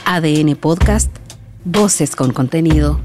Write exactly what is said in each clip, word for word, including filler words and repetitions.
A D N Podcast, voces con contenido.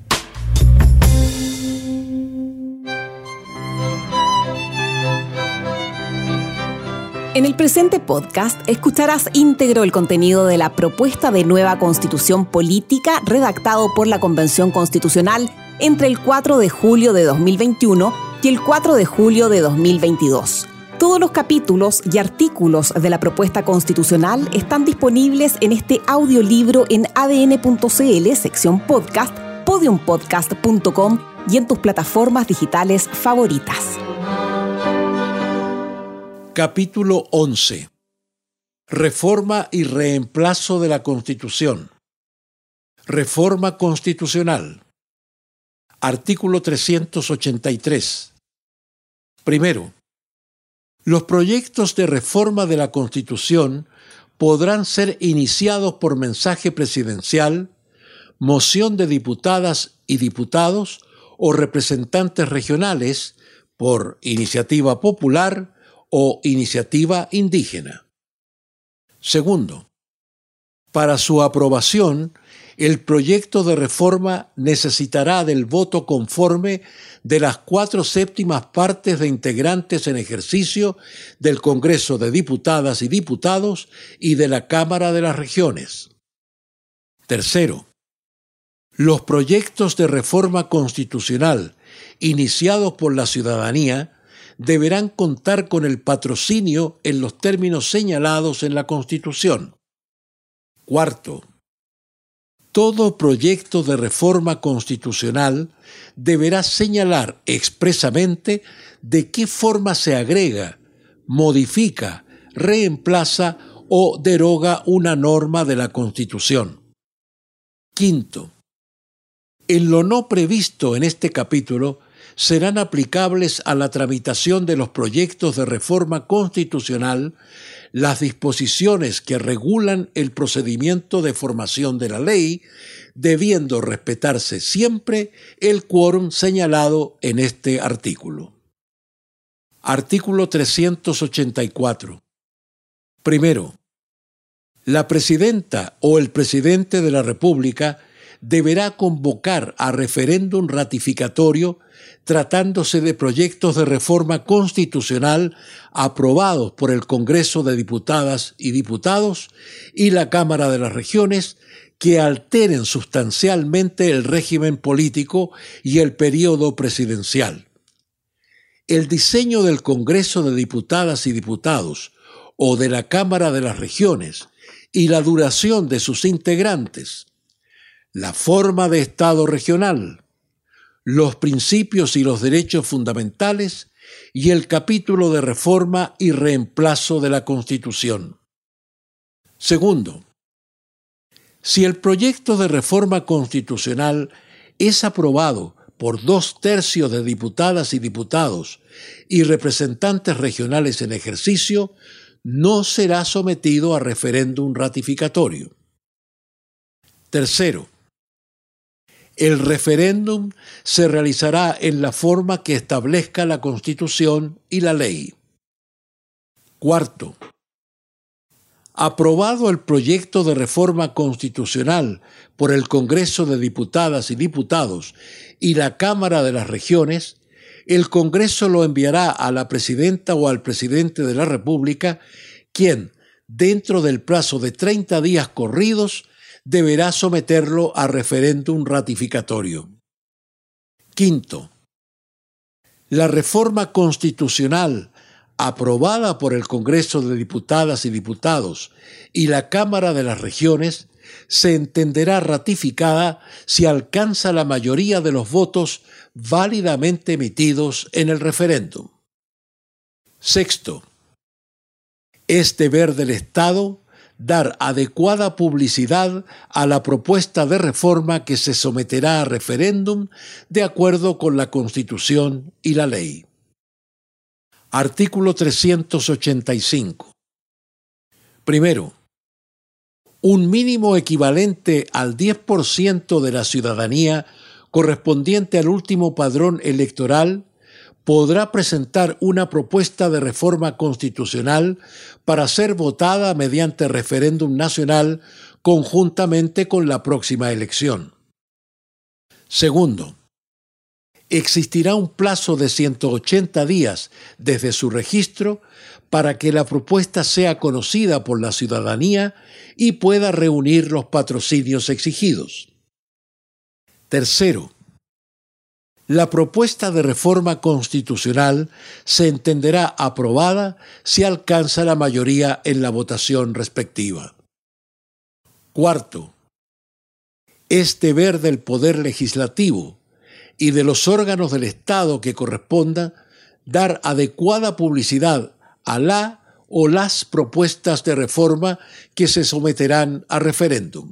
En el presente podcast escucharás íntegro el contenido de la propuesta de nueva constitución política redactado por la Convención Constitucional entre el cuatro de julio de dos mil veintiuno y el cuatro de julio de dos mil veintidós. Todos los capítulos y artículos de la propuesta constitucional están disponibles en este audiolibro en A D N punto C L, sección podcast, podium podcast punto com y en tus plataformas digitales favoritas. Capítulo once. Reforma y reemplazo de la Constitución. Reforma constitucional. Artículo trescientos ochenta y tres. Primero, los proyectos de reforma de la Constitución podrán ser iniciados por mensaje presidencial, moción de diputadas y diputados o representantes regionales por iniciativa popular o iniciativa indígena. Segundo, para su aprobación, el proyecto de reforma necesitará del voto conforme de las cuatro séptimas partes de integrantes en ejercicio del Congreso de Diputadas y Diputados y de la Cámara de las Regiones. Tercero, los proyectos de reforma constitucional iniciados por la ciudadanía deberán contar con el patrocinio en los términos señalados en la Constitución. Cuarto, todo proyecto de reforma constitucional deberá señalar expresamente de qué forma se agrega, modifica, reemplaza o deroga una norma de la Constitución. Quinto, en lo no previsto en este capítulo, serán aplicables a la tramitación de los proyectos de reforma constitucional las disposiciones que regulan el procedimiento de formación de la ley, debiendo respetarse siempre el quórum señalado en este artículo. Artículo trescientos ochenta y cuatro. Primero, la presidenta o el presidente de la República deberá convocar a referéndum ratificatorio tratándose de proyectos de reforma constitucional aprobados por el Congreso de Diputadas y Diputados y la Cámara de las Regiones que alteren sustancialmente el régimen político y el período presidencial. El diseño del Congreso de Diputadas y Diputados o de la Cámara de las Regiones y la duración de sus integrantes, la forma de Estado regional, los principios y los derechos fundamentales y el capítulo de reforma y reemplazo de la Constitución. Segundo, si el proyecto de reforma constitucional es aprobado por dos tercios de diputadas y diputados y representantes regionales en ejercicio, no será sometido a referéndum ratificatorio. Tercero, el referéndum se realizará en la forma que establezca la Constitución y la ley. Cuarto, aprobado el proyecto de reforma constitucional por el Congreso de Diputadas y Diputados y la Cámara de las Regiones, el Congreso lo enviará a la presidenta o al presidente de la República, quien, dentro del plazo de treinta días corridos, deberá someterlo a referéndum ratificatorio. Quinto, la reforma constitucional aprobada por el Congreso de Diputadas y Diputados y la Cámara de las Regiones se entenderá ratificada si alcanza la mayoría de los votos válidamente emitidos en el referéndum. Sexto, es deber del Estado dar adecuada publicidad a la propuesta de reforma que se someterá a referéndum de acuerdo con la Constitución y la ley. Artículo trescientos ochenta y cinco. Primero, un mínimo equivalente al diez por ciento de la ciudadanía correspondiente al último padrón electoral podrá presentar una propuesta de reforma constitucional para ser votada mediante referéndum nacional conjuntamente con la próxima elección. Segundo, existirá un plazo de ciento ochenta días desde su registro para que la propuesta sea conocida por la ciudadanía y pueda reunir los patrocinios exigidos. Tercero, la propuesta de reforma constitucional se entenderá aprobada si alcanza la mayoría en la votación respectiva. Cuarto, es deber del Poder Legislativo y de los órganos del Estado que corresponda dar adecuada publicidad a la o las propuestas de reforma que se someterán a referéndum.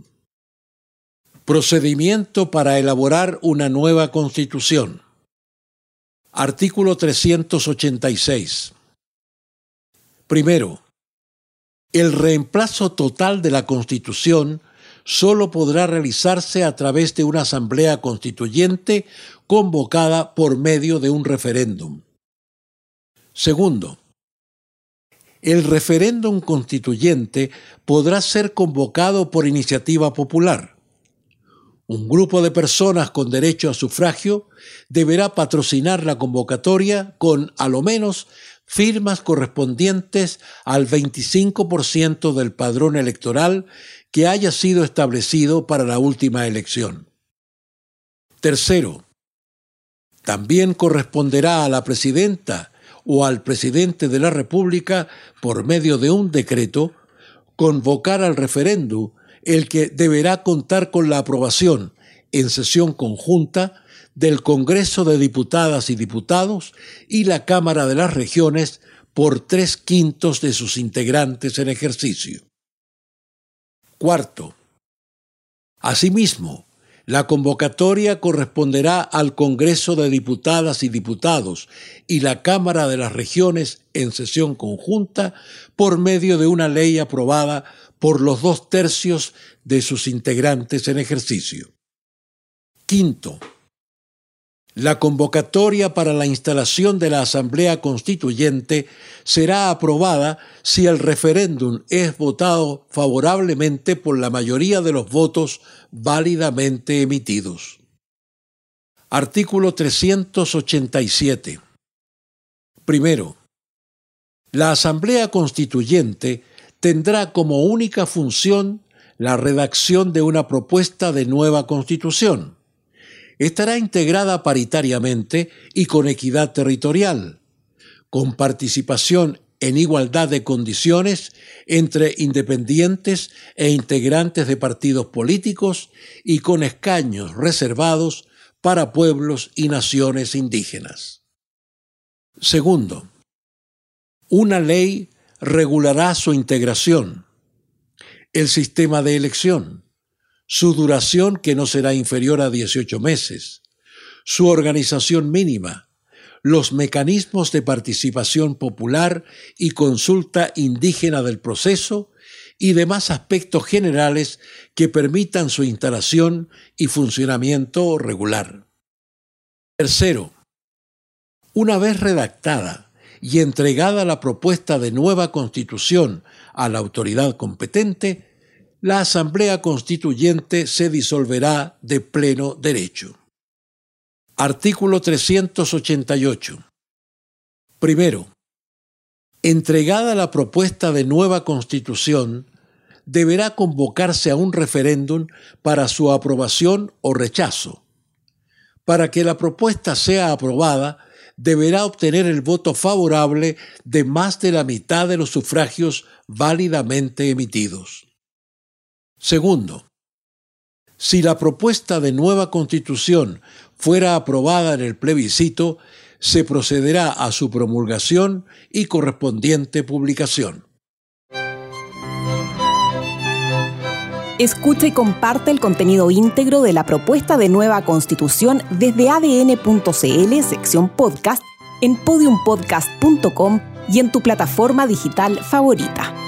Procedimiento para elaborar una nueva Constitución. Artículo trescientos ochenta y seis. Primero, el reemplazo total de la Constitución solo podrá realizarse a través de una asamblea constituyente convocada por medio de un referéndum. Segundo, el referéndum constituyente podrá ser convocado por iniciativa popular. Un grupo de personas con derecho a sufragio deberá patrocinar la convocatoria con, a lo menos, firmas correspondientes al veinticinco por ciento del padrón electoral que haya sido establecido para la última elección. Tercero, también corresponderá a la presidenta o al presidente de la República, por medio de un decreto, convocar al referéndum, el que deberá contar con la aprobación en sesión conjunta del Congreso de Diputadas y Diputados y la Cámara de las Regiones por tres quintos de sus integrantes en ejercicio. Cuarto, asimismo, la convocatoria corresponderá al Congreso de Diputadas y Diputados y la Cámara de las Regiones en sesión conjunta por medio de una ley aprobada por los dos tercios de sus integrantes en ejercicio. Quinto, la convocatoria para la instalación de la Asamblea Constituyente será aprobada si el referéndum es votado favorablemente por la mayoría de los votos válidamente emitidos. Artículo trescientos ochenta y siete. Primero, la Asamblea Constituyente tendrá como única función la redacción de una propuesta de nueva Constitución. Estará integrada paritariamente y con equidad territorial, con participación en igualdad de condiciones entre independientes e integrantes de partidos políticos y con escaños reservados para pueblos y naciones indígenas. Segundo, una ley regulará su integración, el sistema de elección, su duración que no será inferior a dieciocho meses, su organización mínima, los mecanismos de participación popular y consulta indígena del proceso y demás aspectos generales que permitan su instalación y funcionamiento regular. Tercero, una vez redactada y entregada la propuesta de nueva Constitución a la autoridad competente, la Asamblea Constituyente se disolverá de pleno derecho. Artículo trescientos ochenta y ocho. Primero, entregada la propuesta de nueva Constitución, deberá convocarse a un referéndum para su aprobación o rechazo. Para que la propuesta sea aprobada, deberá obtener el voto favorable de más de la mitad de los sufragios válidamente emitidos. Segundo, si la propuesta de nueva Constitución fuera aprobada en el plebiscito, se procederá a su promulgación y correspondiente publicación. Escucha y comparte el contenido íntegro de la propuesta de nueva Constitución desde a d n punto c l, sección podcast, en podium podcast punto com y en tu plataforma digital favorita.